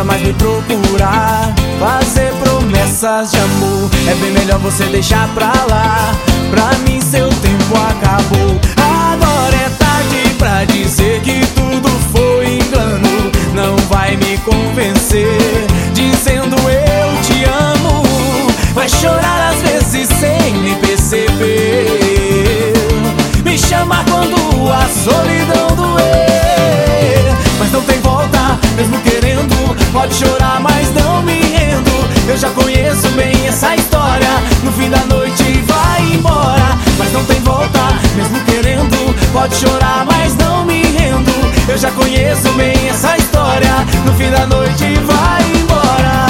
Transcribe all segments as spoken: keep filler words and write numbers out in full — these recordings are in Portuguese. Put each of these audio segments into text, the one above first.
adianta mais me procurar, fazer promessas de amor. É bem melhor você deixar pra lá. Pra mim seu tempo acabou. Agora é tarde pra dizer que tudo foi engano. Não vai me convencer dizendo eu te amo. Vai chorar às vezes sem me perceber, me chamar quando a solidão doer. Mas não tem volta, mesmo querendo. Pode chorar, mas não me rendo. Eu já conheço bem essa história. No fim da noite vai embora. Mas não tem volta, mesmo querendo. Pode chorar, mas não me rendo. Eu já conheço bem essa história. No fim da noite vai embora.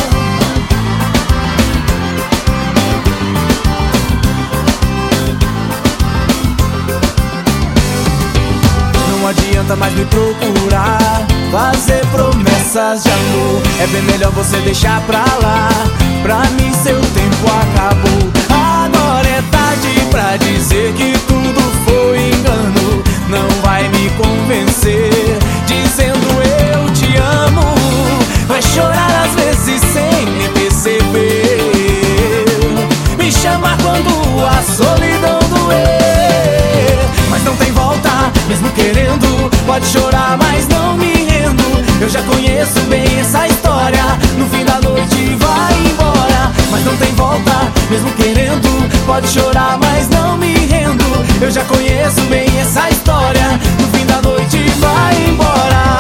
Não adianta mais me procurar, fazer promessas de amor. É bem melhor você deixar pra lá. Pra mim seu tempo acabou. Agora é tarde pra dizer que tudo foi engano. Não vai me convencer dizendo eu te amo. Vai chorar às vezes sem me perceber, me chamar quando a solidão doer. Mas não tem volta, mesmo querendo. Pode chorar, mas não me rendo. Eu já conheço bem essa história. No fim da noite vai embora. Mas não tem volta, mesmo querendo. Pode chorar, mas não me rendo. Eu já conheço bem essa história. No fim da noite vai embora.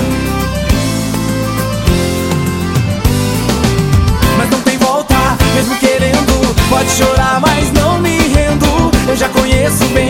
Mas não tem volta, mesmo querendo. Pode chorar, mas não me rendo. Eu já conheço bem